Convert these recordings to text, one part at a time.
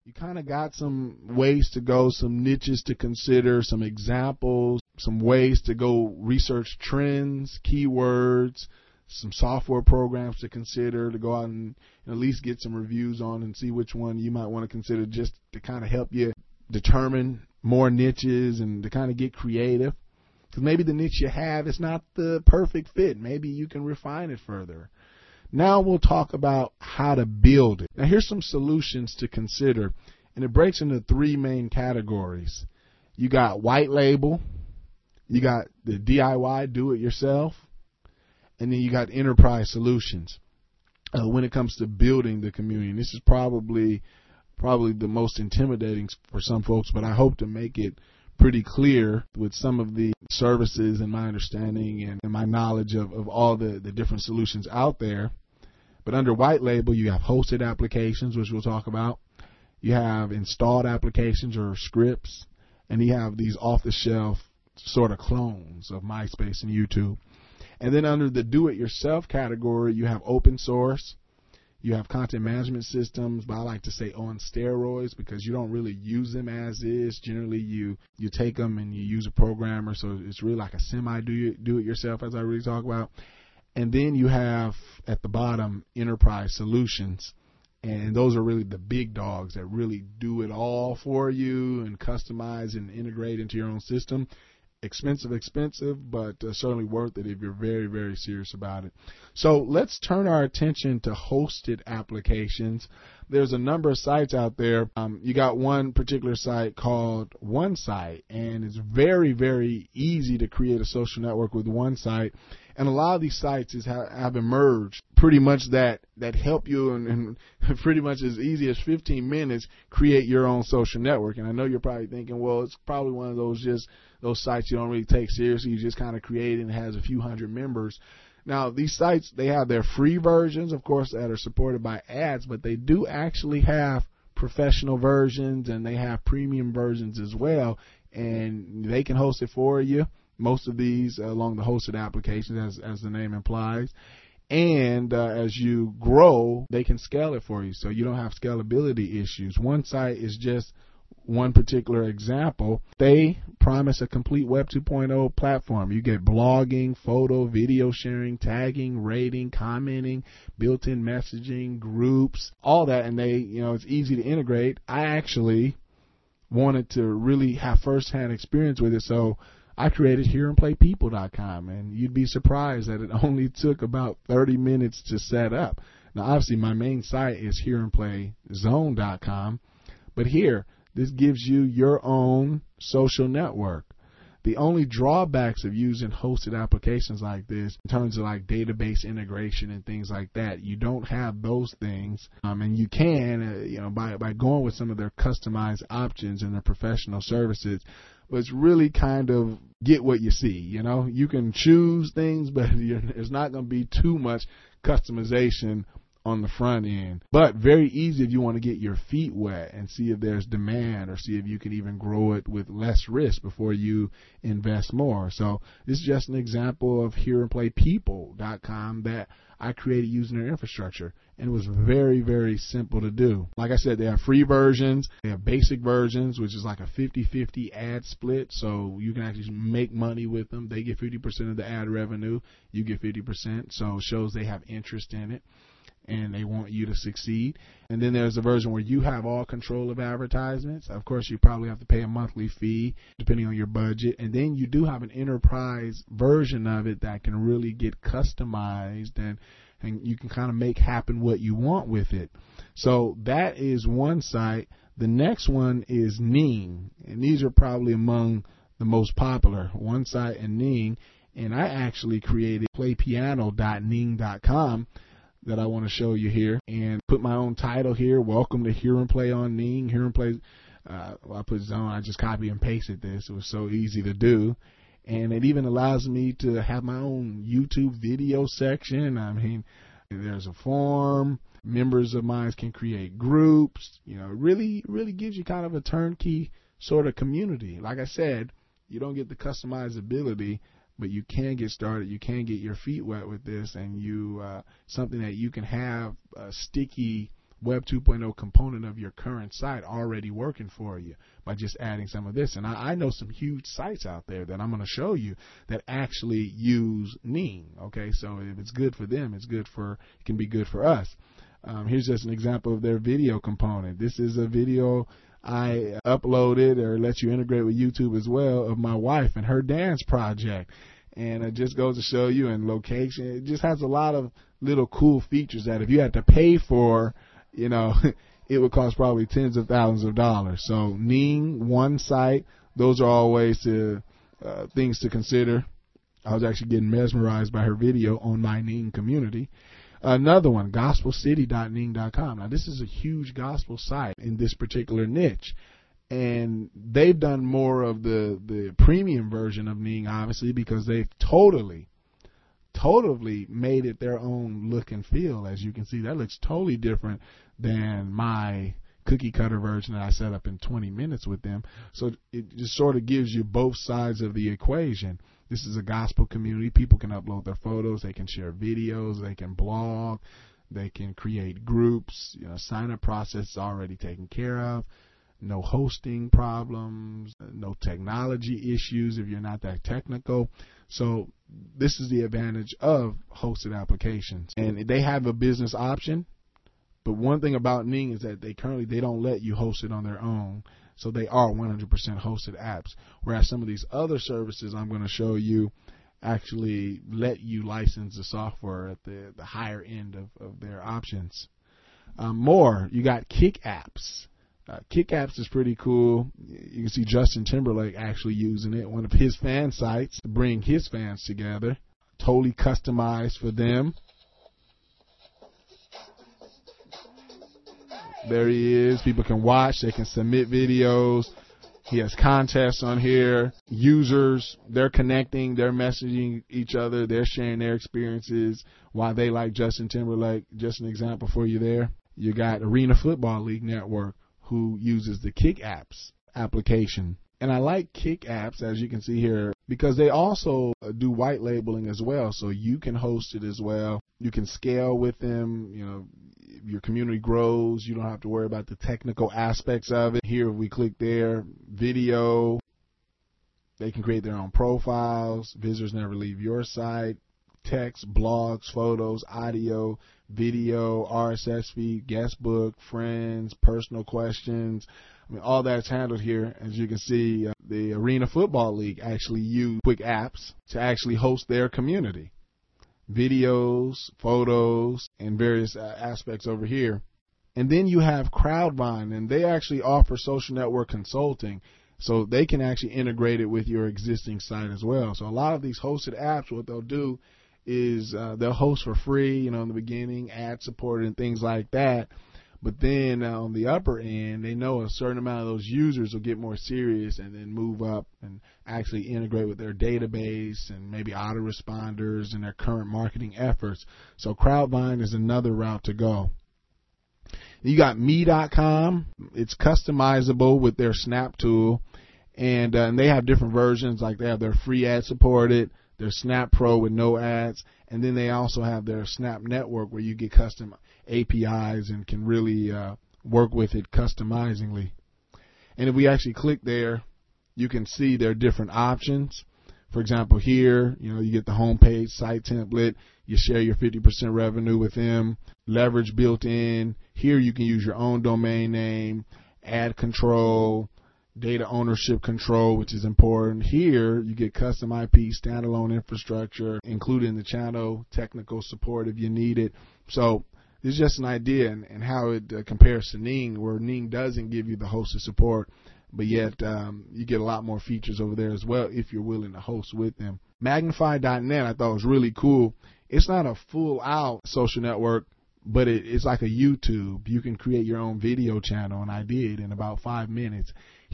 You kind of got some ways to go, some niches to consider, some examples, some ways to go research trends, keywords, some software programs to consider, to go out and at least get some reviews on and see which one you might want to consider, just to kind of help you determine more niches and to kind of get creative. Because maybe the niche you have is not the perfect fit. Maybe you can refine it further. Now we'll talk about how to build it. Now here's some solutions to consider, and it breaks into three main categories. You got white label, you got the DIY, do it yourself, and then you got enterprise solutions when it comes to building the community. And this is probably the most intimidating for some folks, but I hope to make it pretty clear with some of the services and my understanding and my knowledge of all the different solutions out there. But under white label, you have hosted applications, which we'll talk about. You have installed applications or scripts, and you have these off-the-shelf sort of clones of MySpace and YouTube. And then under the do-it-yourself category, you have open source. You have content management systems, but I like to say on steroids because you don't really use them as is. Generally, you take them and you use a programmer, so it's really like a semi-do-it-yourself, as I really talk about. And then you have at the bottom enterprise solutions, and those are really the big dogs that really do it all for you and customize and integrate into your own system. Expensive, but certainly worth it if you're very, very serious about it. So let's turn our attention to hosted applications. There's a number of sites out there. You got one particular site called OneSite, and it's very, very easy to create a social network with OneSite. And a lot of these sites have emerged pretty much that help you and pretty much as easy as 15 minutes create your own social network. And I know you're probably thinking, well, it's probably one of those sites you don't really take seriously. You just kind of create it and it has a few hundred members. Now, these sites, they have their free versions, of course, that are supported by ads, but they do actually have professional versions and they have premium versions as well. And they can host it for you. Most of these along the hosted applications, as the name implies. And as you grow, they can scale it for you, so you don't have scalability issues. OneSite is just one particular example. They promise a complete Web 2.0 platform. You get blogging, photo, video sharing, tagging, rating, commenting, built-in messaging, groups, all that, and it's easy to integrate. I actually wanted to really have first-hand experience with it, so I created hearandplaypeople.com, and you'd be surprised that it only took about 30 minutes to set up. Now, obviously, my main site is hearandplayzone.com, but here, this gives you your own social network. The only drawbacks of using hosted applications like this, in terms of like database integration and things like that, you don't have those things, and you can, by going with some of their customized options and their professional services. But it's really kind of get what you see. You can choose things, but there's not going to be too much customization on the front end. But very easy if you want to get your feet wet and see if there's demand or see if you can even grow it with less risk before you invest more. So this is just an example of hearandplaypeople.com that I created using their infrastructure. And it was very, very simple to do. Like I said, they have free versions. They have basic versions, which is like a 50-50 ad split. So you can actually make money with them. They get 50% of the ad revenue. You get 50%. So it shows they have interest in it and they want you to succeed. And then there's a version where you have all control of advertisements. Of course, you probably have to pay a monthly fee depending on your budget. And then you do have an enterprise version of it that can really get customized and you can kind of make happen what you want with it. So that is one site. The next one is Ning, and these are probably among the most popular, OneSite and Ning. And I actually created playpiano.ning.com that I want to show you here and put my own title here. Welcome to Hear and Play on Ning. Hear and Play. I put zone. I just copy and pasted this. It was so easy to do. And it even allows me to have my own YouTube video section. I mean, there's a forum. Members of mine can create groups. It really gives you kind of a turnkey sort of community. Like I said, you don't get the customizability, but you can get started. You can get your feet wet with this, and something that you can have a sticky Web 2.0 component of your current site already working for you by just adding some of this. And I know some huge sites out there that I'm going to show you that actually use Ning. Okay, so if it's good for them, it can be good for us. Here's just an example of their video component. This is a video I uploaded, or let you integrate with YouTube as well, of my wife and her dance project. And it just goes to show you in location. It just has a lot of little cool features that if you had to pay for, it would cost probably tens of thousands of dollars. So Ning, one site, those are always things to consider. I was actually getting mesmerized by her video on my Ning community. Another one, gospelcity.ning.com. Now, this is a huge gospel site in this particular niche. And they've done more of the premium version of Ning, obviously, because they've totally made it their own look and feel. As you can see, that looks totally different than my cookie cutter version that I set up in 20 minutes with them. So it just sort of gives you both sides of the equation. This is a gospel community. People can upload their photos. They can share videos. They can blog. They can create groups. Sign-up process is already taken care of. No hosting problems. No technology issues if you're not that technical. So this is the advantage of hosted applications. And they have a business option. But one thing about Ning is that they don't let you host it on their own. So they are 100% hosted apps, whereas some of these other services I'm going to show you actually let you license the software at the higher end of their options. You got KickApps. KickApps is pretty cool. You can see Justin Timberlake actually using it, one of his fan sites, to bring his fans together, totally customized for them. There he is. People can watch. They can submit videos. He has contests on here. Users, they're connecting. They're messaging each other. They're sharing their experiences, why they like Justin Timberlake. Just an example for you there. You got Arena Football League Network, who uses the KickApps application. And I like KickApps, as you can see here, because they also do white labeling as well. So you can host it as well. You can scale with them. Your community grows. You don't have to worry about the technical aspects of it. Here, if we click there, video, they can create their own profiles. Visitors never leave your site. Text, blogs, photos, audio, video, RSS feed, guest book, friends, personal questions. All that's handled here. As you can see, the Arena Football League actually use KickApps to actually host their community. Videos, photos, and various aspects over here. And then you have Crowdvine, and they actually offer social network consulting, so they can actually integrate it with your existing site as well. So a lot of these hosted apps, what they'll do is they'll host for free, in the beginning, ad supported and things like that. But then on the upper end, they know a certain amount of those users will get more serious and then move up and actually integrate with their database and maybe autoresponders and their current marketing efforts. So Crowdvine is another route to go. You got me.com. It's customizable with their Snap tool. And they have different versions, like they have their free ad supported, their Snap Pro with no ads, and then they also have their Snap Network where you get custom APIs and can really work with it customizingly. And if we actually click there, you can see their different options. For example, here, you get the homepage, site template, you share your 50% revenue with them, leverage built in. Here you can use your own domain name, ad control, data ownership control, which is important. Here you get custom IP, standalone infrastructure, including the channel technical support if you need it. So this is just an idea and how it compares to Ning, where Ning doesn't give you the hosted support, but yet you get a lot more features over there as well if you're willing to host with them. Magnify.net I thought was really cool. It's not a full out social network, but it's like a YouTube. You can create your own video channel, and I did in about 5 minutes.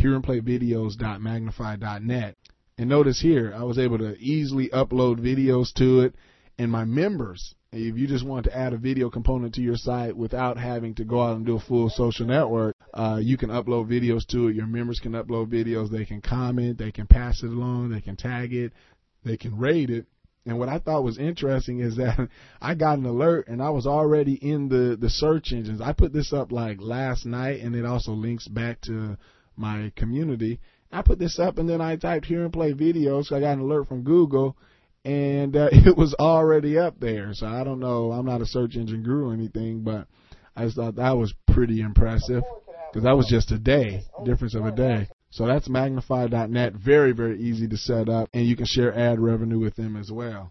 HearAndPlayVideos.magnify.net. And notice here, I was able to easily upload videos to it, and my members, if you just want to add a video component to your site without having to go out and do a full social network, you can upload videos to it. Your members can upload videos. They can comment. They can pass it along. They can tag it. They can rate it. And what I thought was interesting is that I got an alert and I was already in the search engines. I put this up like last night, and it also links back to my community. I put this up and then I typed Hear and Play videos. So I got an alert from Google, and it was already up there. So I don't know. I'm not a search engine guru or anything, but I just thought that was pretty impressive because that was just a day, difference of a day. So that's Magnify.net. Very, very easy to set up, and you can share ad revenue with them as well.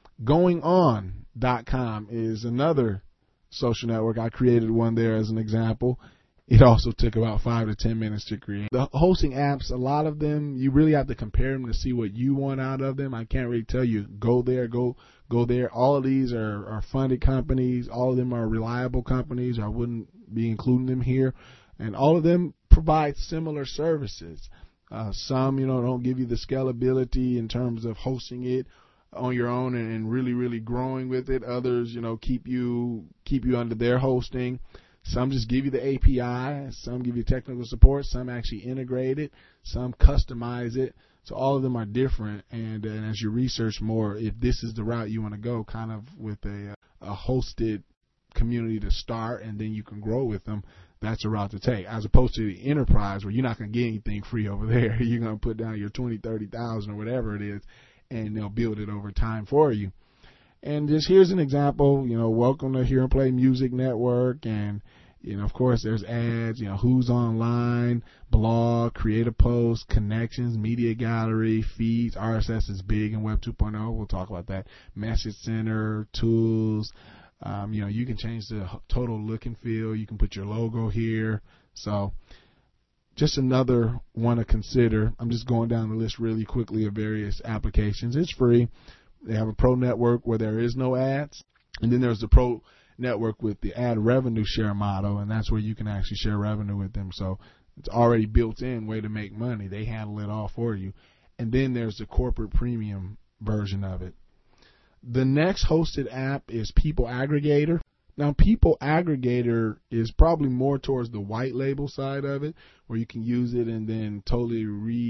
GoingOn.com is another social network. I created one there as an example. It also took about 5 to 10 minutes to create. The hosting apps, a lot of them, you really have to compare them to see what you want out of them. I can't really tell you, go there, go there. All of these are funded companies. All of them are reliable companies. I wouldn't be including them here. And all of them provide similar services. Some, don't give you the scalability in terms of hosting it on your own and really, really growing with it. Others, keep you under their hosting. Some just give you the API. Some give you technical support. Some actually integrate it. Some customize it. So all of them are different. And as you research more, if this is the route you want to go, kind of with a hosted community to start, and then you can grow with them, that's a route to take, as opposed to the enterprise where you're not going to get anything free over there. You're going to put down your 20, 30,000 or whatever it is, and they'll build it over time for you. And just here's an example, welcome to Hear and Play Music Network. And, of course, there's ads, who's online, blog, create a post, connections, media gallery, feeds. RSS is big in Web 2.0. We'll talk about that. Message center, tools. You can change the total look and feel. You can put your logo here. So just another one to consider. I'm just going down the list really quickly of various applications. It's free. They have a pro network where there is no ads. And then there's the pro network with the ad revenue share model, and that's where you can actually share revenue with them. So it's already built in way to make money. They handle it all for you. And then there's the corporate premium version of it. The next hosted app is People Aggregator. Now, People Aggregator is probably more towards the white label side of it, where you can use it and then totally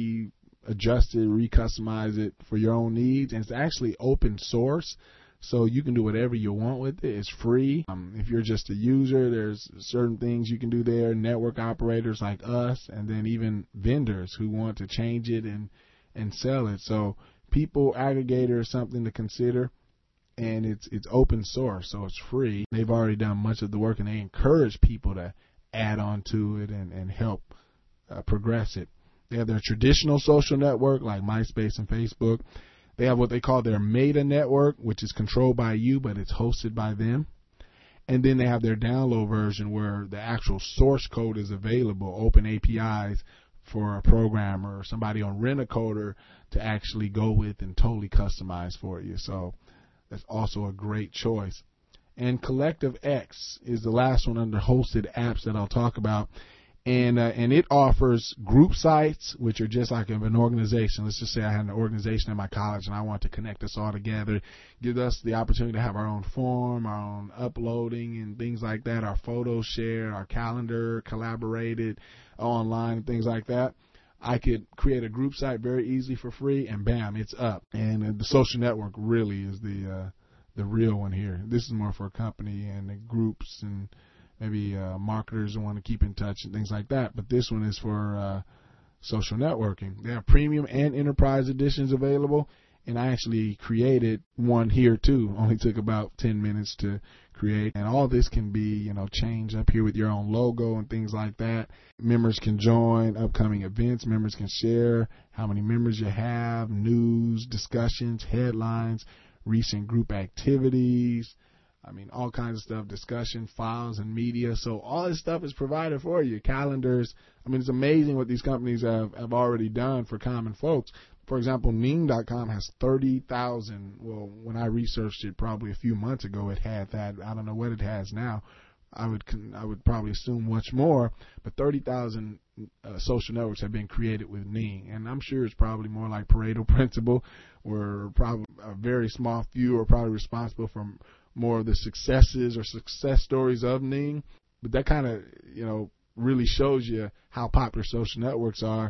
readjust it, recustomize it for your own needs. And it's actually open source, so you can do whatever you want with it. It's free. If you're just a user, there's certain things you can do there. Network operators like us, and then even vendors who want to change it and sell it. So People Aggregator is something to consider. And it's open source, so it's free. They've already done much of the work, and they encourage people to add on to it and help progress it. They have their traditional social network like MySpace and Facebook. They have what they call their Meta network, which is controlled by you, but it's hosted by them. And then they have their download version where the actual source code is available, open APIs for a programmer or somebody on Rent-A-Coder to actually go with and totally customize for you. So that's also a great choice. And Collective X is the last one under hosted apps that I'll talk about. And it offers group sites, which are just like an organization. Let's just say I had an organization at my college and I want to connect us all together, give us the opportunity to have our own forum, our own uploading and things like that, our photos shared, our calendar collaborated online, and things like that. I could create a group site very easily for free, and bam, it's up. And the social network really is the real one here. This is more for a company and the groups and maybe marketers who want to keep in touch and things like that. But this one is for social networking. They have premium and enterprise editions available, and I actually created one here too. Only took about 10 minutes to create. And all this can be, changed up here with your own logo and things like that. Members can join upcoming events. Members can share how many members you have, news, discussions, headlines, recent group activities. All kinds of stuff, discussion, files, and media. So all this stuff is provided for you. Calendars. It's amazing what these companies have already done for common folks. For example, Ning.com has 30,000. Well, when I researched it probably a few months ago, it had that. I don't know what it has now. I would probably assume much more, but 30,000 social networks have been created with Ning, and I'm sure it's probably more like Pareto principle, where probably a very small few are probably responsible for more of the successes or success stories of Ning. But that kind of really shows you how popular social networks are.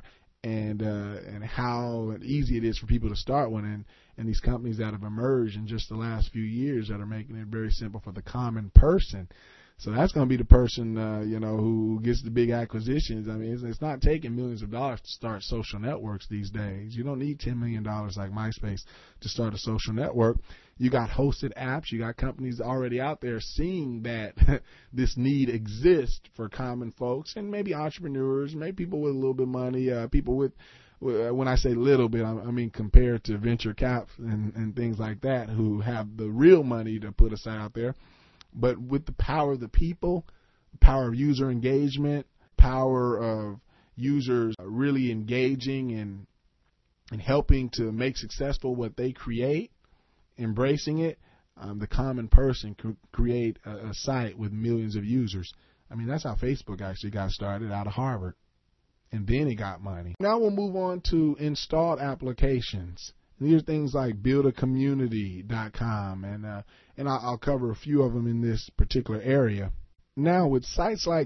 and how easy it is for people to start one, and these companies that have emerged in just the last few years that are making it very simple for the common person. So that's going to be the person, who gets the big acquisitions. I mean, it's not taking millions of dollars to start social networks these days. You don't need $10 million like MySpace to start a social network. You got hosted apps. You got companies already out there seeing that this need exists for common folks and maybe entrepreneurs, maybe people with a little bit of money, people with, when I say little bit, I mean compared to venture caps and things like that, who have the real money to put aside out there. But with the power of the people, the power of user engagement, power of users really engaging and helping to make successful what they create, embracing it, the common person could create a site with millions of users. I mean, that's how Facebook actually got started, out of Harvard. And then it got money. Now we'll move on to installed applications. These are things like buildacommunity.com, and I'll cover a few of them in this particular area. Now, with sites like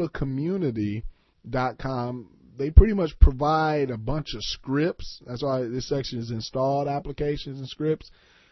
buildacommunity.com, they pretty much provide a bunch of scripts. That's why this section is installed applications and scripts.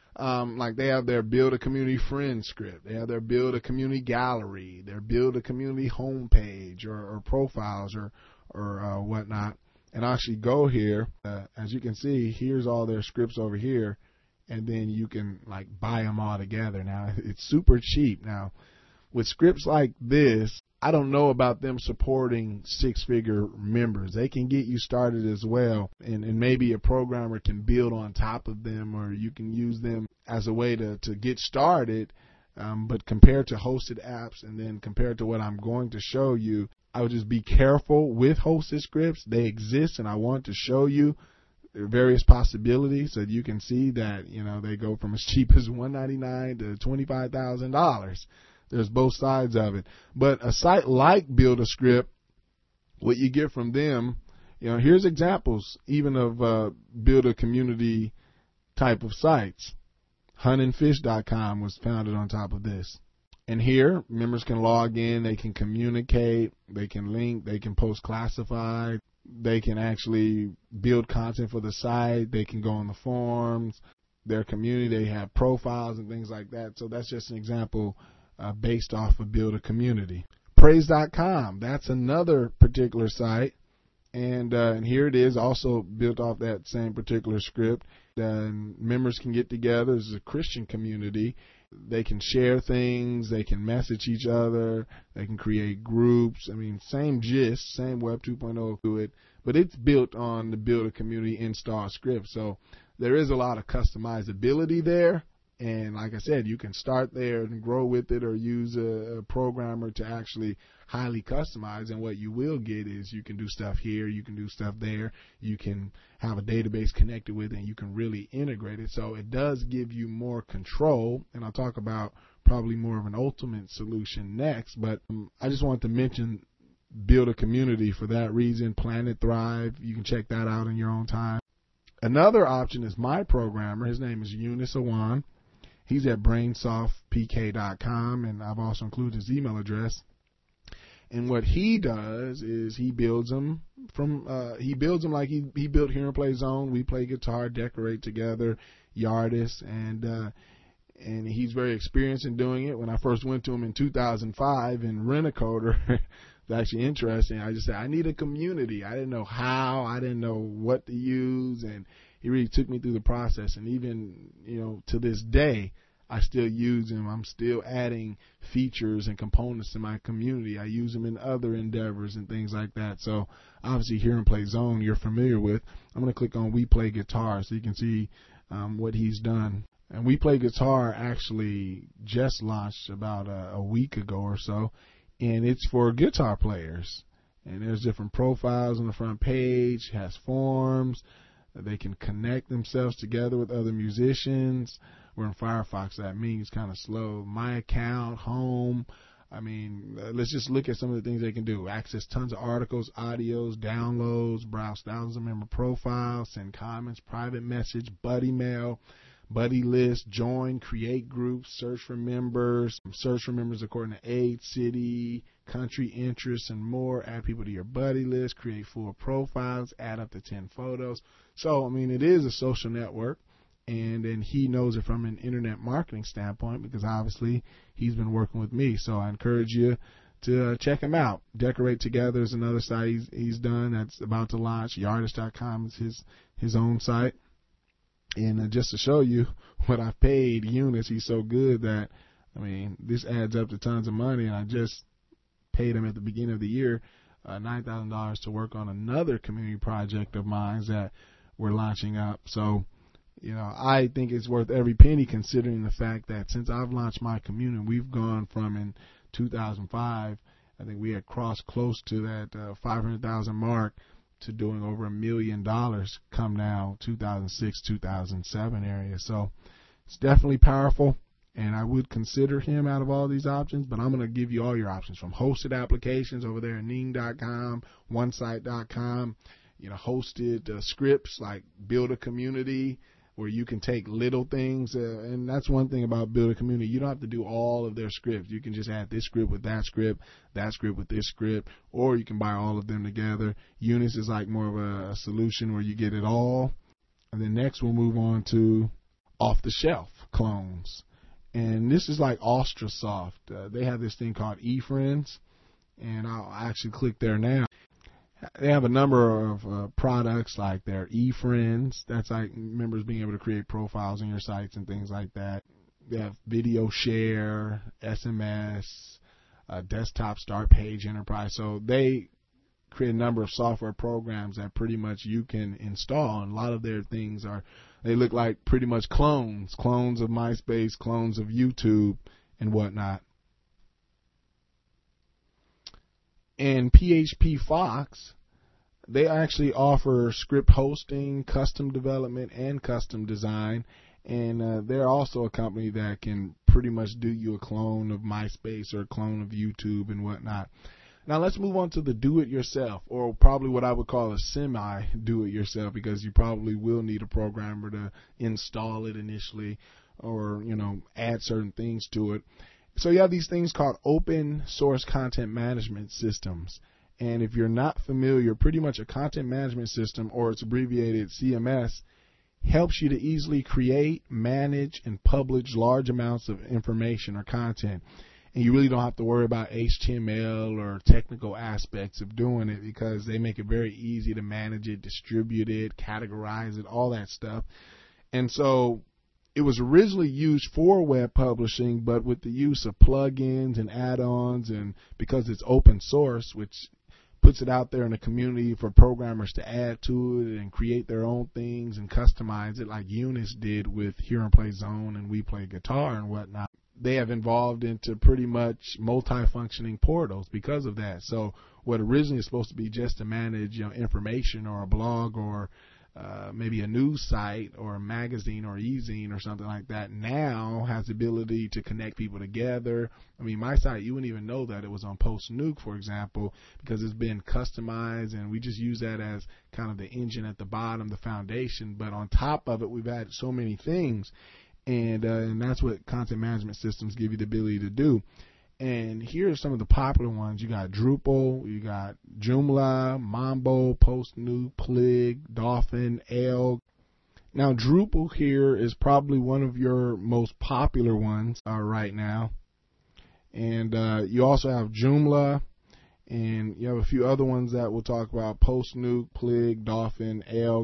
Like they have their Build a Community Friend script. They have their Build a Community Gallery, their Build a Community homepage or profiles or whatnot. And I actually go here, as you can see, here's all their scripts over here, and then you can like buy them all together. Now, it's super cheap. Now, with scripts like this, I don't know about them supporting six-figure members. They can get you started as well, and maybe a programmer can build on top of them, or you can use them as a way to get started. But compared to hosted apps and then compared to what I'm going to show you, I would just be careful with hosted scripts. They exist, and I want to show you various possibilities so that you can see that, they go from as cheap as $199 to $25,000. There's both sides of it. But a site like Build a Script, what you get from them, here's examples even of Build a Community type of sites. Huntandfish.com was founded on top of this. And here, members can log in, they can communicate, they can link, they can post classified, they can actually build content for the site, they can go on the forums, their community, they have profiles and things like that. So that's just an example based off of Build a Community. Praise.com, that's another particular site. And here it is, also built off that same particular script. Members can get together. This is a Christian community. They can share things. They can message each other. They can create groups. I mean, same gist, same Web 2.0 to it, but it's built on the Build a Community install script. So there is a lot of customizability there. And like I said, you can start there and grow with it, or use a programmer to actually highly customize. And what you will get is you can do stuff here, you can do stuff there, you can have a database connected with it, and you can really integrate it. So it does give you more control. And I'll talk about probably more of an ultimate solution next. But I just wanted to mention Build a Community for that reason. Planet Thrive, you can check that out in your own time. Another option is my programmer. His name is Eunice Awan. He's at brainsoftpk.com, and I've also included his email address. And what he does is he builds them like he built Hear and Play Zone. We play guitar, decorate together, Yardist, and he's very experienced in doing it. When I first went to him in 2005 in Rent-A-Coder, it's actually interesting. I just said, I need a community. I didn't know how, I didn't know what to use, and he really took me through the process. And even, to this day, I still use him. I'm still adding features and components to my community. I use them in other endeavors and things like that. So obviously Hear and Play Zone you're familiar with. I'm going to click on We Play Guitar so you can see what he's done. And We Play Guitar actually just launched about a week ago or so, and it's for guitar players. And there's different profiles on the front page, has forms. They can connect themselves together with other musicians. We're in Firefox, that means kind of slow. My account, home. I mean, let's just look at some of the things they can do. Access tons of articles, audios, downloads, browse thousands of member profiles, send comments, private message, buddy mail, buddy list, join, create groups, search for members according to age, city, country, interests, and more. Add people to your buddy list, create full profiles, add up to 10 photos. So, I mean, it is a social network. And then he knows it from an internet marketing standpoint because obviously he's been working with me. So I encourage you to check him out. Decorate Together is another site he's done that's about to launch. Yardist.com is his own site. And just to show you what I've paid Eunice, he's so good that, I mean, this adds up to tons of money. And I just paid him at the beginning of the year $9,000 to work on another community project of mine that we're launching up. So, you know, I think it's worth every penny considering the fact that since I've launched my community, we've gone from in 2005, I think we had crossed close to that 500,000 mark to doing over $1 million come now 2006, 2007 area. So it's definitely powerful, and I would consider him out of all these options, but I'm going to give you all your options from hosted applications over there at Ning.com, OneSite.com, you know, hosted scripts like Build a Community, where you can take little things, and that's one thing about Build a Community. You don't have to do all of their scripts. You can just add this script with that script with this script, or you can buy all of them together. Eunice is like more of a solution where you get it all. And then next we'll move on to off-the-shelf clones. And this is like Austrasoft. They have this thing called eFriends, and I'll actually click there now. They have a number of products like their eFriends. That's like members being able to create profiles on your sites and things like that. They have video share, SMS, desktop start page enterprise. So they create a number of software programs that pretty much you can install. And a lot of their things they look like pretty much clones of MySpace, clones of YouTube and whatnot. And PHP Fox, they actually offer script hosting, custom development, and custom design. And they're also a company that can pretty much do you a clone of MySpace or a clone of YouTube and whatnot. Now let's move on to the do-it-yourself, or probably what I would call a semi-do-it-yourself, because you probably will need a programmer to install it initially or, you know, add certain things to it. So you have these things called open source content management systems. And if you're not familiar, pretty much a content management system, or it's abbreviated CMS, helps you to easily create, manage, and publish large amounts of information or content. And you really don't have to worry about HTML or technical aspects of doing it because they make it very easy to manage it, distribute it, categorize it, all that stuff. And so it was originally used for web publishing, but with the use of plugins and add-ons, and because it's open source, which puts it out there in the community for programmers to add to it and create their own things and customize it like Eunice did with Hear and Play Zone and We Play Guitar and whatnot. They have evolved into pretty much multi-functioning portals because of that. So what originally is supposed to be just to manage, you know, information or a blog or maybe a news site or a magazine or e-zine or something like that now has the ability to connect people together. I mean, my site, you wouldn't even know that it was on PostNuke, for example, because it's been customized, and we just use that as kind of the engine at the bottom, the foundation. But on top of it, we've added so many things, and that's what content management systems give you the ability to do. And here are some of the popular ones. You got Drupal, you got Joomla, Mambo, PostNuke, Plig, Dolphin, Elk. Now, Drupal here is probably one of your most popular ones right now. And you also have Joomla, and you have a few other ones that we'll talk about: PostNuke, Plig, Dolphin, Elk.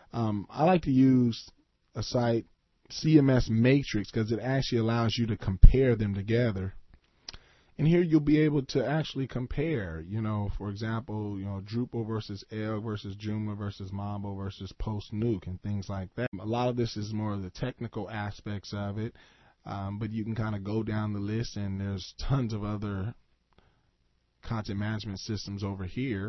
I like to use a site, CMS Matrix, because it actually allows you to compare them together. And here you'll be able to actually compare, you know, for example, you know, Drupal versus Elk versus Joomla versus Mambo versus PostNuke and things like that. A lot of this is more of the technical aspects of it, but you can kind of go down the list, and there's tons of other content management systems over here.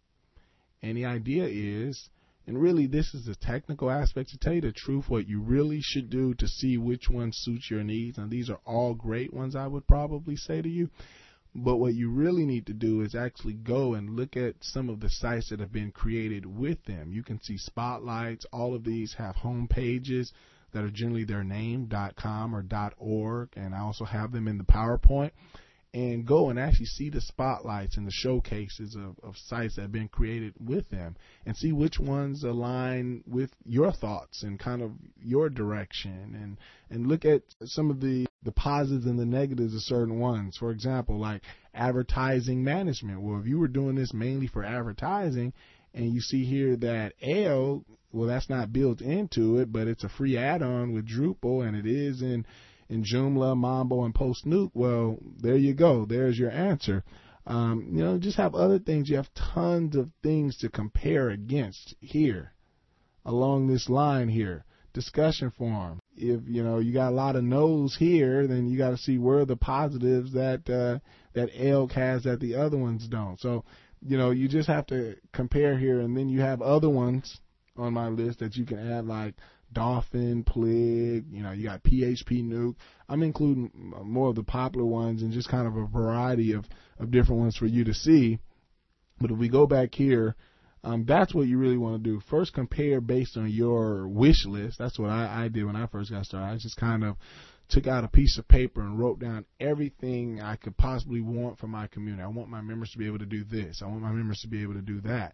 And the idea is, and really this is the technical aspect, to tell you the truth, what you really should do to see which one suits your needs, and these are all great ones I would probably say to you, but what you really need to do is actually go and look at some of the sites that have been created with them. You can see spotlights. All of these have home pages. that are generally their name, .com or .org, and I also have them in the PowerPoint. And go and actually see the spotlights and the showcases of sites that have been created with them, and see which ones align with your thoughts and kind of your direction, and look at some of the positives and the negatives of certain ones. For example, like advertising management. Well, if you were doing this mainly for advertising, and you see here that ALE, well, that's not built into it, but it's a free add-on with Drupal, and it is in Joomla, Mambo, and Post-Nuke. Well, there you go. There's your answer. Just have other things. You have tons of things to compare against here along this line here. Discussion forum. If you got a lot of no's here, then you got to see where are the positives that ELK has that the other ones don't. So, you just have to compare here, and then you have other ones on my list that you can add, like Dolphin, Plig, you got PHP Nuke. I'm including more of the popular ones and just kind of a variety of different ones for you to see. But if we go back here, that's what you really want to do. First, compare based on your wish list. That's what I did when I first got started. I just kind of took out a piece of paper and wrote down everything I could possibly want for my community. I want my members to be able to do this. I want my members to be able to do that.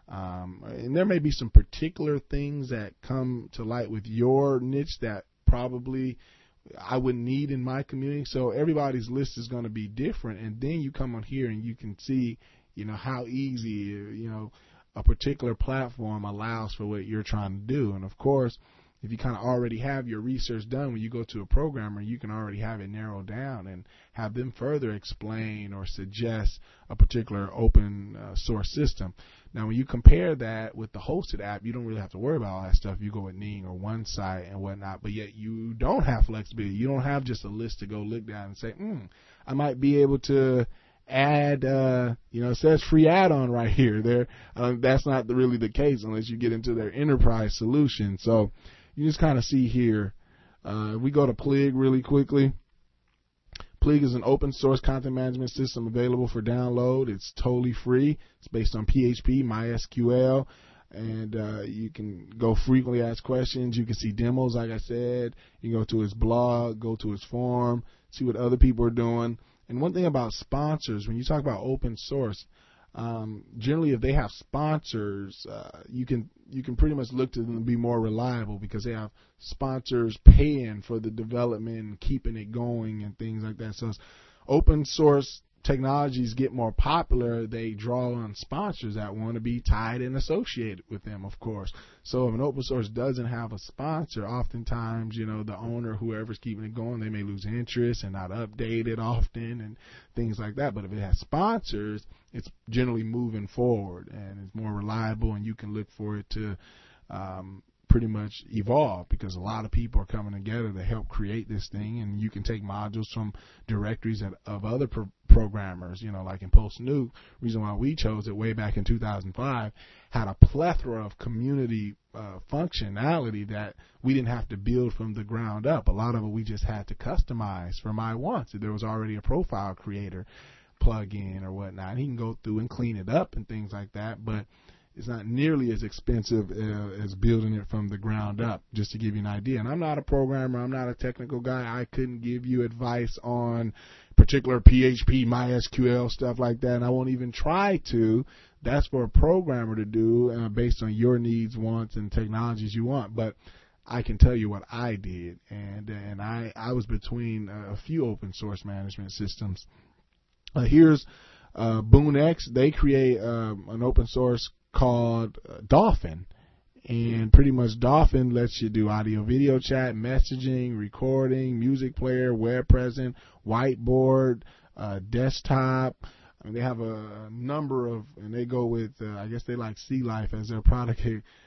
And there may be some particular things that come to light with your niche that probably I would need in my community. So everybody's list is going to be different. And then you come on here and you can see, how easy, a particular platform allows for what you're trying to do. And of course, if you kind of already have your research done, when you go to a programmer, you can already have it narrowed down and have them further explain or suggest a particular open source system. Now, when you compare that with the hosted app, you don't really have to worry about all that stuff. You go with Ning or OneSite and whatnot, but yet you don't have flexibility. You don't have just a list to go look down and say, I might be able to add, it says free add-on right here. That's not really the case unless you get into their enterprise solution. So you just kind of see here. We go to Plig really quickly. Plig is an open source content management system available for download. It's totally free. It's based on PHP, MySQL, and you can go frequently ask questions. You can see demos, like I said. You can go to his blog, go to his forum, see what other people are doing. And one thing about sponsors, when you talk about open source, generally if they have sponsors, you can pretty much look to them to be more reliable because they have sponsors paying for the development and keeping it going and things like that. So as open source technologies get more popular, they draw on sponsors that want to be tied and associated with them, of course. So if an open source doesn't have a sponsor, oftentimes, the owner, whoever's keeping it going, they may lose interest and not update it often and things like that. But if it has sponsors, it's generally moving forward and it's more reliable, and you can look for it to pretty much evolve because a lot of people are coming together to help create this thing, and you can take modules from directories of other programmers, like in Post-Nuke. Reason why we chose it way back in 2005 had a plethora of community functionality that we didn't have to build from the ground up. A lot of it we just had to customize for my wants. There was already a profile creator plug-in or whatnot, and he can go through and clean it up and things like that, but it's not nearly as expensive as building it from the ground up, just to give you an idea. And I'm not a programmer. I'm not a technical guy. I couldn't give you advice on particular PHP, MySQL, stuff like that, and I won't even try to. That's for a programmer to do based on your needs, wants, and technologies you want. But I can tell you what I did, and I was between a few open source management systems. Here's BoonX. They create an open source called Dolphin, and pretty much Dolphin lets you do audio video chat, messaging, recording, music player, web present, whiteboard, desktop. I mean, they have a number of, and they go with I guess they like Sea Life as their product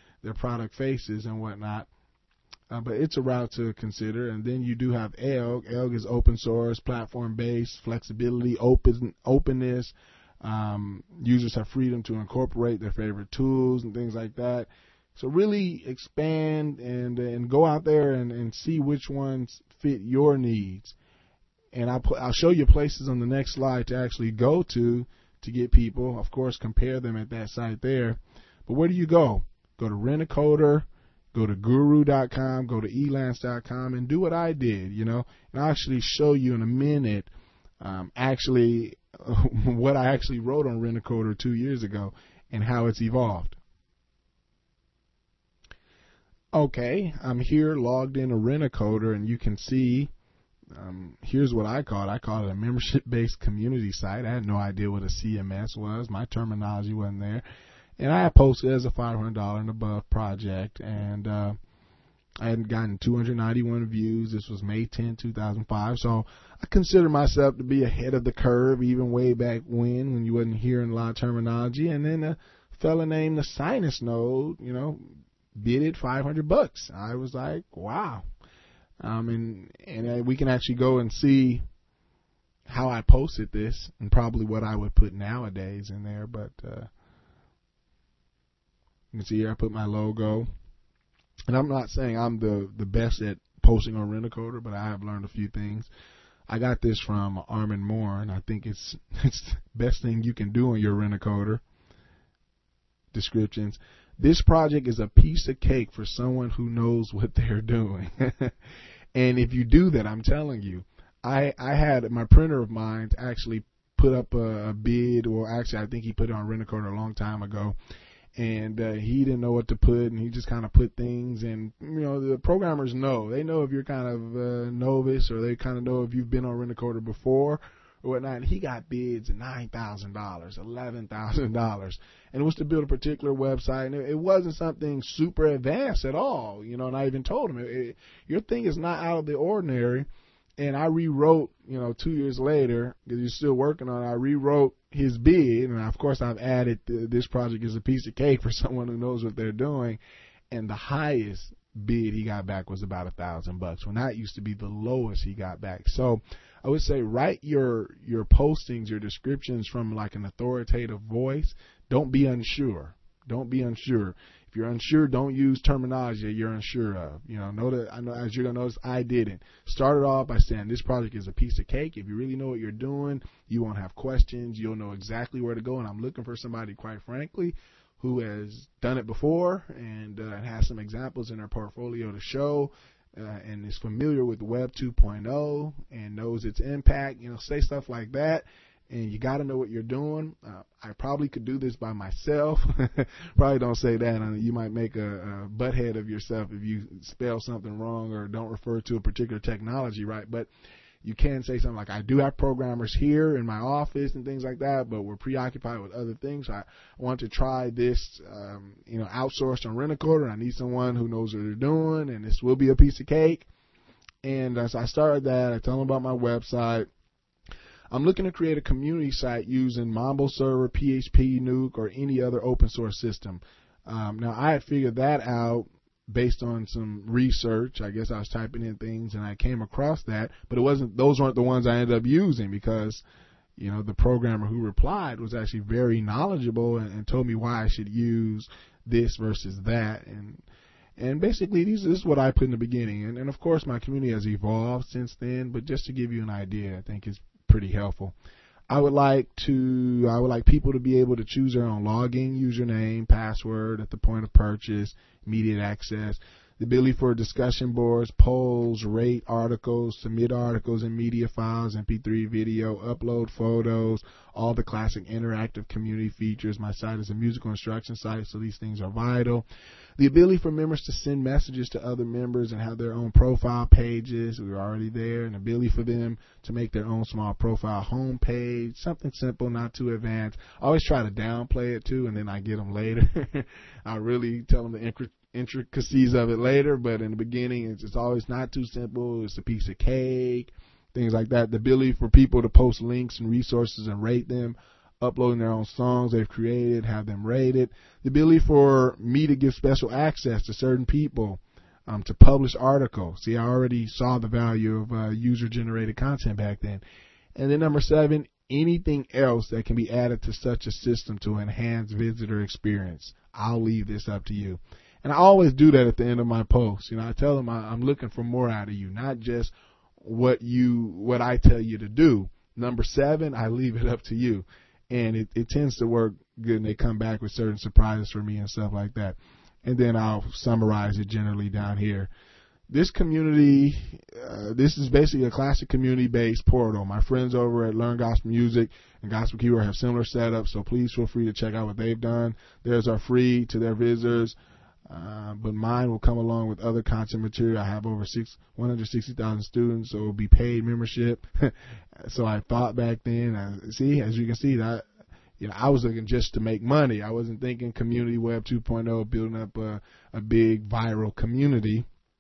faces and whatnot. But it's a route to consider. And then you do have ELK. ELK is open source, platform based, flexibility, openness. Users have freedom to incorporate their favorite tools and things like that. So really expand and go out there and see which ones fit your needs. And I'll show you places on the next slide to actually go to get people. Of course, compare them at that site there. But where do you go? Go to Rent-A-Coder, Go to guru.com, go to elance.com, and do what I did, and I'll actually show you in a minute what I actually wrote on Rent-A-Coder 2 years ago and how it's evolved. Okay, I'm here logged in a Rent-A-Coder, and you can see here's what I call it. I call it a membership-based community site. I had no idea what a CMS was. My terminology wasn't there. And I posted as a $500 and above project, and I had gotten 291 views. This was May 10, 2005. So I consider myself to be ahead of the curve, even way back when you wasn't hearing a lot of terminology. And then a fella named the Sinus Node, bid it $500. I was like, wow. And we can actually go and see how I posted this and probably what I would put nowadays in there. But you can see here I put my logo. And I'm not saying I'm the best at posting on Rent-A-Coder, but I have learned a few things. I got this from Armin Moore, and I think it's the best thing you can do on your Rent-A-Coder descriptions. This project is a piece of cake for someone who knows what they're doing. And if you do that, I'm telling you, I had my printer of mine actually put up a bid, or actually I think he put it on Rent-A-Coder a long time ago. And he didn't know what to put, and he just kind of put things. And, the programmers know. They know if you're kind of novice, or they kind of know if you've been on Rent-A-Coder before or whatnot. And he got bids at $9,000, $11,000. And it was to build a particular website. And it wasn't something super advanced at all. And I even told him, your thing is not out of the ordinary. And I rewrote, 2 years later, because he's still working on it, I rewrote his bid. And of course, I've added this project is a piece of cake for someone who knows what they're doing. And the highest bid he got back was about $1,000, when that used to be the lowest he got back. So I would say write your postings, your descriptions from like an authoritative voice. Don't be unsure. Don't be unsure. If you're unsure, don't use terminology that you're unsure of. I know, as you're going to notice, I didn't. Started off by saying this project is a piece of cake. If you really know what you're doing, you won't have questions. You'll know exactly where to go. And I'm looking for somebody, quite frankly, who has done it before and has some examples in their portfolio to show, and is familiar with Web 2.0 and knows its impact. Say stuff like that. And you got to know what you're doing. I probably could do this by myself. Probably don't say that. You might make a butthead of yourself if you spell something wrong or don't refer to a particular technology right. But you can say something like, I do have programmers here in my office and things like that, but we're preoccupied with other things. I want to try this, outsourced on Rent-A-Coder. I need someone who knows what they're doing, and this will be a piece of cake. And as I started that, I tell them about my website. I'm looking to create a community site using Mambo Server, PHP, Nuke, or any other open source system. Now, I had figured that out based on some research. I guess I was typing in things and I came across that, but those weren't the ones I ended up using, because, the programmer who replied was actually very knowledgeable and told me why I should use this versus that. And basically, this is what I put in the beginning. And of course, my community has evolved since then, but just to give you an idea, I think it's pretty helpful. I would like people to be able to choose their own login, username, password at the point of purchase, immediate access, the ability for discussion boards, polls, rate articles, submit articles and media files, MP3 video, upload photos, all the classic interactive community features. My site is a musical instruction site, so these things are vital. The ability for members to send messages to other members and have their own profile pages. We were already there. And the ability for them to make their own small profile homepage. Something simple, not too advanced. I always try to downplay it too, and then I get them later. I really tell them the intricacies of it later, but in the beginning, it's always not too simple. It's a piece of cake, things like that. The ability for people to post links and resources and rate them, uploading their own songs they've created, have them rated. The ability for me to give special access to certain people, to publish articles. See, I already saw the value of user-generated content back then. And then number 7, anything else that can be added to such a system to enhance visitor experience. I'll leave this up to you. And I always do that at the end of my posts. I tell them I'm looking for more out of you, not just what I tell you to do. Number 7, I leave it up to you. And it tends to work good, and they come back with certain surprises for me and stuff like that. and then I'll summarize it generally down here. This community, this is basically a classic community-based portal. My friends over at Learn Gospel Music and Gospel Keyword have similar setups, so please feel free to check out what theive done. Theirs are free to their visitors, but mine will come along with other content material. I have over 160,000 students, so it will be paid membership. So I thought back then, as you can see, that I was looking just to make money. I wasn't thinking community web 2.0, building up a big viral community.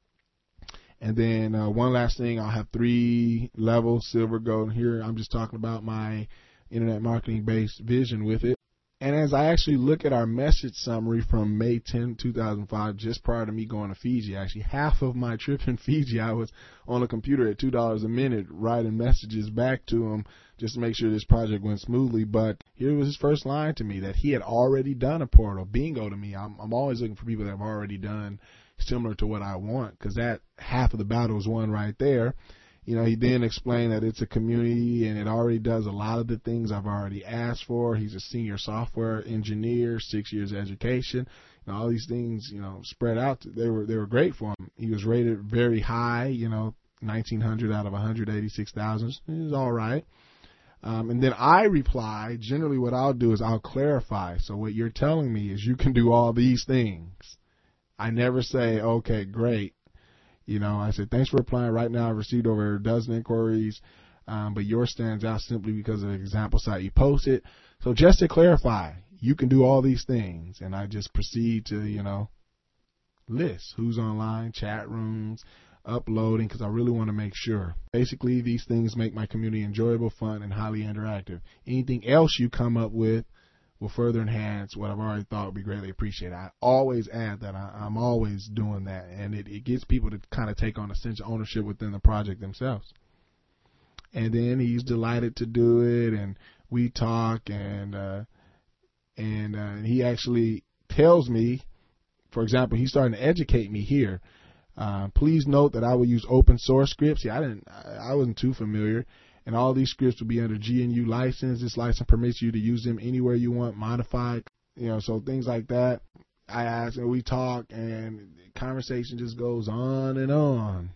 And then one last thing, I'll have 3 levels, silver, gold. Here I'm just talking about my internet marketing-based vision with it. And as I actually look at our message summary from May 10, 2005, just prior to me going to Fiji, actually half of my trip in Fiji, I was on a computer at $2 a minute writing messages back to him just to make sure this project went smoothly. But here was his first line to me, that he had already done a portal. Bingo to me. I'm always looking for people that have already done similar to what I want, because that half of the battle is won right there. He then explained that it's a community and it already does a lot of the things I've already asked for. He's a senior software engineer, 6 years education, and all these things, spread out. They were great for him. He was rated very high, 1,900 out of 186,000. It was all right. And then I reply, generally what I'll do is I'll clarify. So what you're telling me is you can do all these things. I never say, okay, great. I said, thanks for replying. Right now, I've received over a dozen inquiries, but yours stands out simply because of the example site you posted. So just to clarify, you can do all these things. And I just proceed to, list who's online, chat rooms, uploading, because I really want to make sure. Basically, these things make my community enjoyable, fun, and highly interactive. Anything else you come up with will further enhance what I've already thought would be greatly appreciated. I always add that. I'm always doing that, and it gets people to kind of take on a sense of ownership within the project themselves. And then he's delighted to do it, and we talk, and he actually tells me, for example, he's starting to educate me here. Please note that I will use open source scripts. I wasn't too familiar. And all these scripts will be under GNU license. This license permits you to use them anywhere you want, modified, so things like that. I ask and we talk, and the conversation just goes on and on.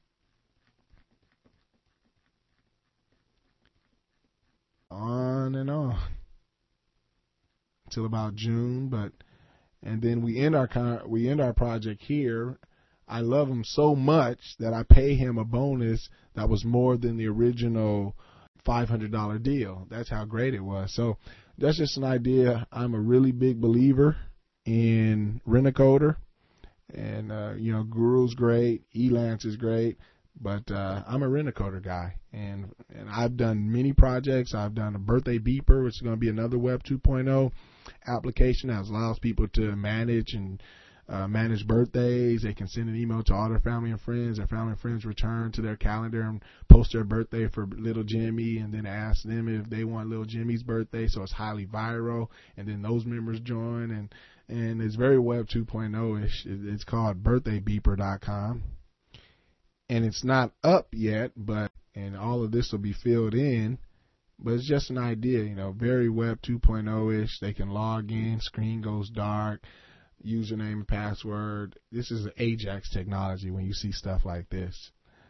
On and on. Until about June, and then we end our project here. I love him so much that I pay him a bonus that was more than the original $500 deal. That's how great it was. So that's just an idea. I'm a really big believer in Rent-A-Coder, and Guru's great, Elance is great, but I'm a Rent-A-Coder guy, and I've done many projects. I've done a birthday beeper, which is going to be another Web 2.0 application that allows people to manage birthdays. They can send an email to all their family and friends. Their family and friends return to their calendar and post their birthday for little Jimmy, and then ask them if they want little Jimmy's birthday. So it's highly viral, and then those members join, and it's very Web 2.0-ish. It's called birthdaybeeper.com, and it's not up yet, and all of this will be filled in. But it's just an idea, very Web 2.0-ish. They can log in, screen goes dark, username and password. This is Ajax technology when you see stuff like this.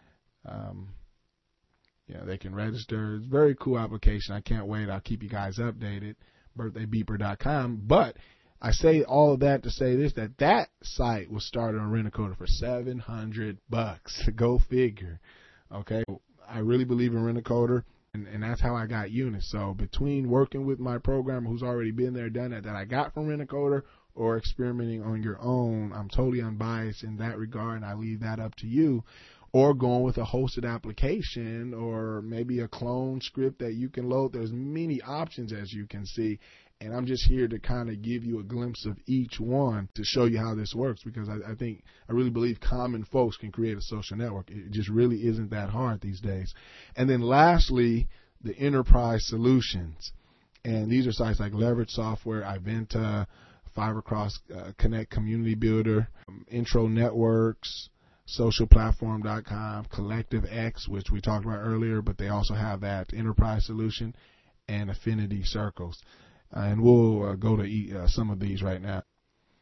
They can register. It's a very cool application. I can't wait. I'll keep you guys updated. Birthdaybeeper.com. But I say all of that to say this, that site was started on Rent-A-Coder for $700. Go figure. Okay. I really believe in Rent-A-Coder. And that's how I got Eunice. So between working with my programmer who's already been there, done that I got from Rent-A-Coder, or experimenting on your own, I'm totally unbiased in that regard, and I leave that up to you. Or going with a hosted application, or maybe a clone script that you can load. There's many options, as you can see, and I'm just here to kind of give you a glimpse of each one to show you how this works, because I really believe common folks can create a social network. It just really isn't that hard these days. And then lastly, the enterprise solutions. And these are sites like Leverage Software, Iventa, Fibercross Connect Community Builder, Intro Networks, socialplatform.com, Collective X, which we talked about earlier, but they also have that enterprise solution, and Affinity Circles. And we'll go to some of these right now.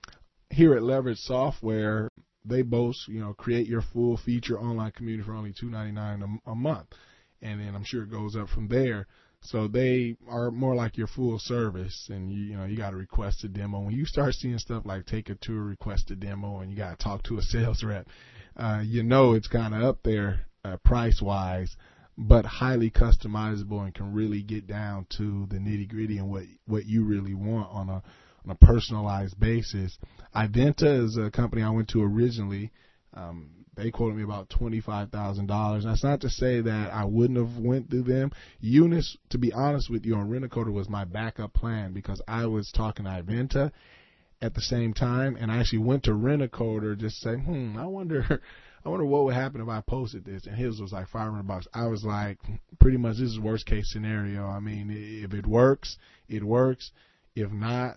here at Leverage Software, they boast, create your full feature online community for only $2.99 a month. And then I'm sure it goes up from there. So they are more like your full service, and you got to request a demo. When you start seeing stuff like take a tour, request a demo, and you got to talk to a sales rep, it's kind of up there price wise, but highly customizable and can really get down to the nitty gritty and what you really want on a personalized basis. Iventa is a company I went to originally. They quoted me about $25,000. That's not to say that I wouldn't have went through them. Unis, to be honest with you, on Rent-A-Coder was my backup plan because I was talking to Iventa at the same time, and I actually went to Rent-A-Coder just to say, I wonder what would happen if I posted this. And his was like $500. I was like, pretty much this is worst case scenario. I mean, if it works, it works. If not,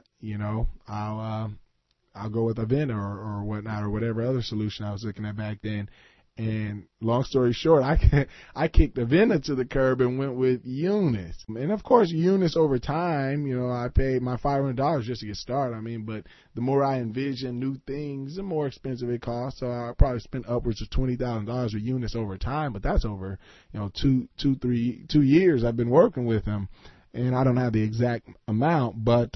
I'll go with Aventa or whatnot or whatever other solution I was looking at back then. And long story short, I kicked Aventa to the curb and went with Unis. And of course, Unis over time, I paid my $500 just to get started. I mean, but the more I envision new things, the more expensive it costs. So I probably spent upwards of $20,000 with Unis over time. But that's over, 2 years I've been working with them, and I don't have the exact amount, but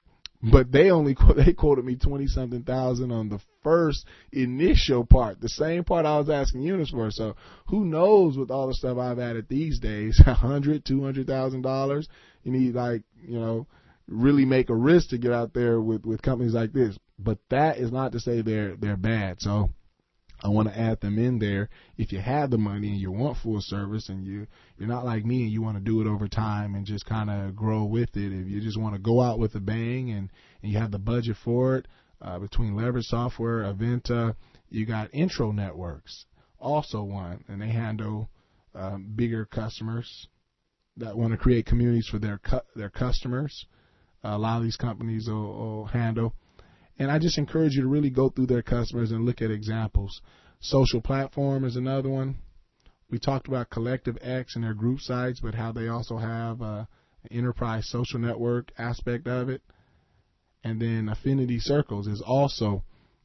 they quoted me 20-something thousand on the first initial part, the same part I was asking Unis for. So who knows with all the stuff I've added these days, $100,000-$200,000. You need really make a risk to get out there with companies like this. But that is not to say they're bad. So I want to add them in there. If you have the money and you want full service and you're not like me and you want to do it over time and just kind of grow with it, if you just want to go out with a bang and you have the budget for it, between Leverage Software, Aventa, you got Intro Networks, also one, and they handle bigger customers that want to create communities for their customers. A lot of these companies will handle. And I just encourage you to really go through their customers and look at examples. Social Platform is another one. We talked about Collective X and their group sites, but how they also have an enterprise social network aspect of it. And then Affinity Circles is also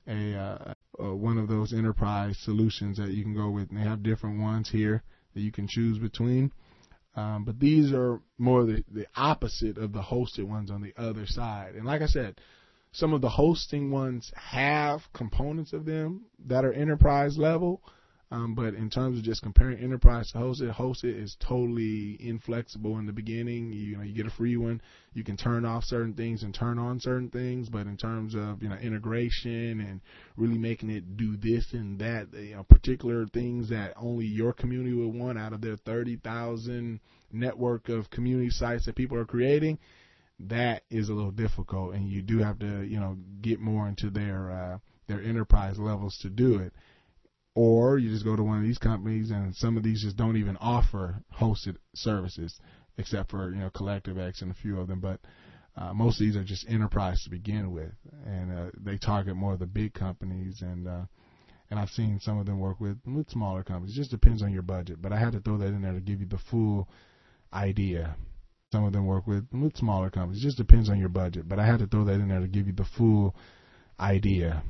one of those enterprise solutions that you can go with. And they have different ones here that you can choose between. But these are more the opposite of the hosted ones on the other side. And like I said, some of the hosting ones have components of them that are enterprise level, but in terms of just comparing enterprise to hosted is totally inflexible in the beginning. You get a free one, you can turn off certain things and turn on certain things, but in terms of integration and really making it do this and that, particular things that only your community would want out of their 30,000 network of community sites that people are creating, that is a little difficult, and you do have to, get more into their enterprise levels to do it. Or you just go to one of these companies, and some of these just don't even offer hosted services, except for Collective X and a few of them. But most of these are just enterprise to begin with, and they target more of the big companies. And I've seen some of them work with smaller companies. It just depends on your budget. But I had to throw that in there to give you the full idea. Some of them work with smaller companies. It just depends on your budget. But I had to throw that in there to give you the full idea.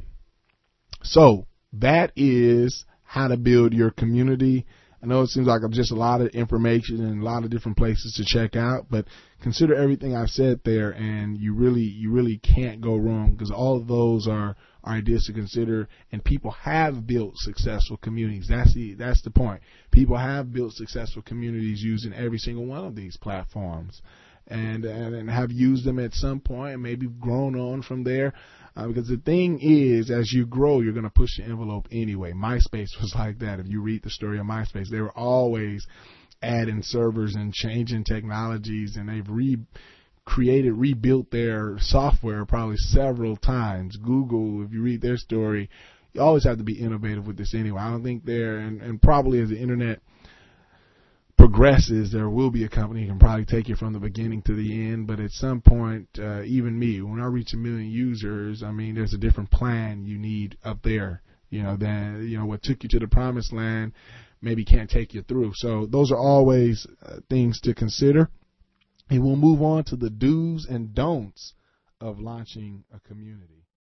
So that is how to build your community. I know it seems like just a lot of information and a lot of different places to check out, but consider everything I've said there, and you really can't go wrong, because all of those are ideas to consider, and people have built successful communities. That's the point. People have built successful communities using every single one of these platforms, and have used them at some point and maybe grown on from there. Because the thing is, as you grow, you're going to push the envelope anyway. MySpace was like that. If you read the story of MySpace, they were always adding servers and changing technologies, and they've rebuilt their software probably several times. Google, if you read their story, you always have to be innovative with this anyway. I don't think and probably as the internet progresses, there will be a company who can probably take you from the beginning to the end, but at some point, even me, when I reach 1 million users, I mean, there's a different plan you need up there, than, what took you to the promised land maybe can't take you through. So those are always things to consider. And we'll move on to the do's and don'ts of launching a community.